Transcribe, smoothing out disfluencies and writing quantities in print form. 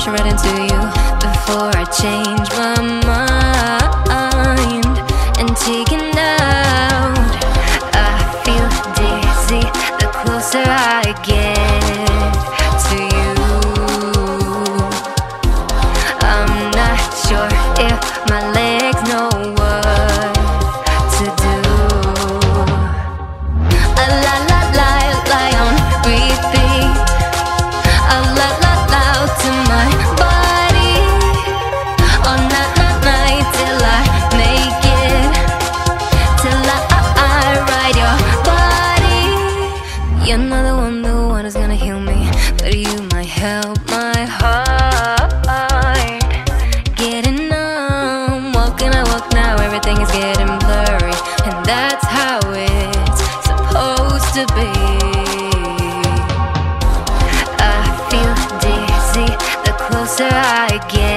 rushing right into you before I change my mind and taken out. I feel dizzy the closer I get to you. I'm not sure if my legs know what to do. I lie on repeat. I loud to my body all night till I make it, till I ride your body. You're not the one who's gonna heal me, but you might help my heart getting numb. Walking I walk now, everything is getting blurry, and that's how it's supposed to be. I feel dizzy the closer I get